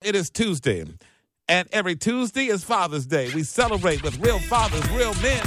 it is Tuesday. And every Tuesday is Father's Day. We celebrate with real fathers, real men.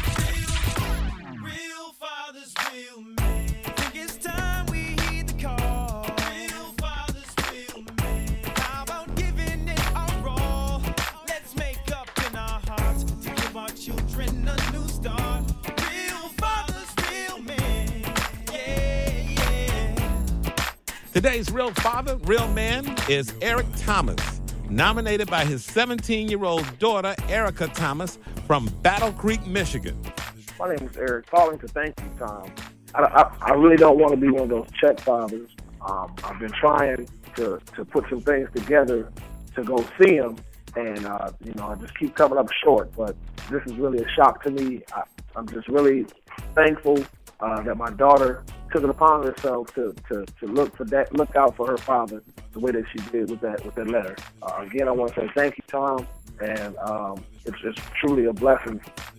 Real fathers, real men. Think it's time we heed the call. Real fathers, real men. How about giving it our all? Let's make up in our hearts to give our children a new start. Real fathers, real men. Yeah, yeah. Today's real father, real man is Eric Thomas, nominated by his 17-year-old daughter, Erica Thomas, from Battle Creek, Michigan. My name is Eric. Calling to thank you, Tom. I really don't want to be one of those check fathers. I've been trying to put some things together to go see him, and I just keep coming up short. But this is really a shock to me. I'm just really thankful that my daughter took it upon herself to look out for her father the way that she did with that letter. Again, I want to say thank you, Tom, and it's truly a blessing.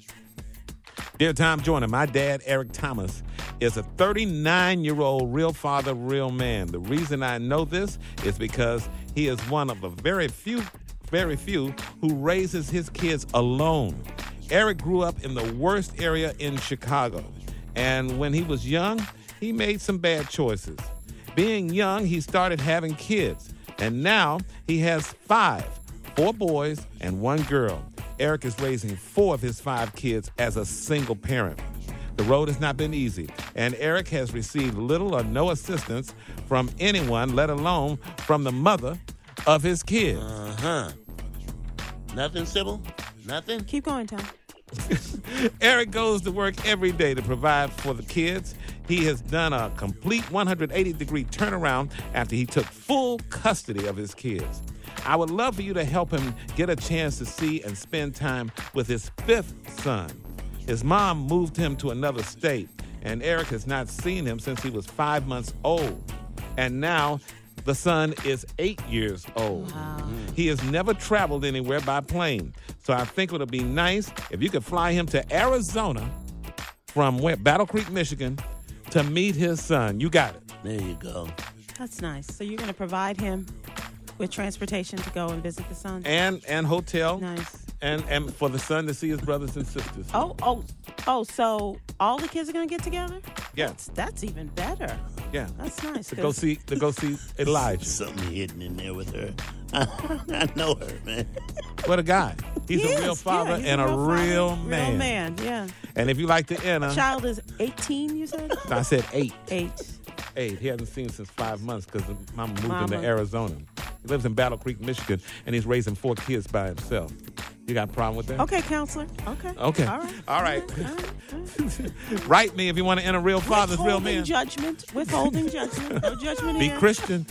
Dear Tom Joyner, my dad, Eric Thomas, is a 39-year-old real father, real man. The reason I know this is because he is one of the very few who raises his kids alone. Eric grew up in the worst area in Chicago, and when he was young, he made some bad choices. Being young, he started having kids, and now he has 4 boys and 1 girl. Eric is raising 4 of his 5 kids as a single parent. The road has not been easy, and Eric has received little or no assistance from anyone, let alone from the mother of his kids. Nothing, Sybil? Nothing? Keep going, Tom. Eric goes to work every day to provide for the kids. He has done a complete 180-degree turnaround after he took full custody of his kids. I would love for you to help him get a chance to see and spend time with his 5th son. His mom moved him to another state, and Eric has not seen him since he was 5 months old. And now the son is 8 years old. Wow. He has never traveled anywhere by plane. So I think it would be nice if you could fly him to Arizona from Battle Creek, Michigan, to meet his son. You got it. There you go. That's nice. So you're going to provide him with transportation to go and visit the son? And hotel. Nice. And for the son to see his brothers and sisters. Oh, so all the kids are going to get together? Yeah. That's even better. Yeah. That's nice. To go see Elijah. Something hidden in there with her. I know her, man. What a guy. He's He a real is, father yeah, he's and a real father, man. Real man, yeah. And if you like to enter. Child is 18, you said? I said 8. 8. 8. He hasn't seen since 5 months because Mama moved him Mama. to Arizona. He lives in Battle Creek, Michigan, and he's raising 4 kids by himself. You got a problem with that? Okay, counselor. Okay. Okay. All right. Write me if you want to enter Real Fathers, Real Men. Withholding judgment. No judgment Be here. Christian.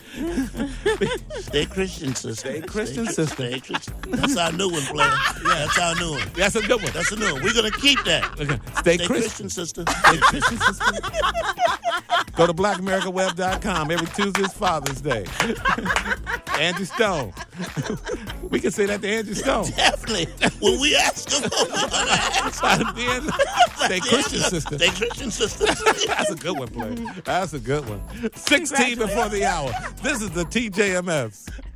Stay Christian, sister. Stay Christian, sister. Stay Christian. That's our new one, player. Yeah, that's our new one. That's a good one. That's a new one. We're going to keep that. Okay. Stay Stay Christian, sister. Stay Christian, sister. Go to blackamericaweb.com. Every Tuesday is Father's Day. Angie Stone. We can say that to Angie Stone. Definitely. When we ask them, we're going to ask them. Stay Christian, sister. Stay Christian, sister. That's a good one, player. That's a good one. 16 before the hour. This is the TJMS.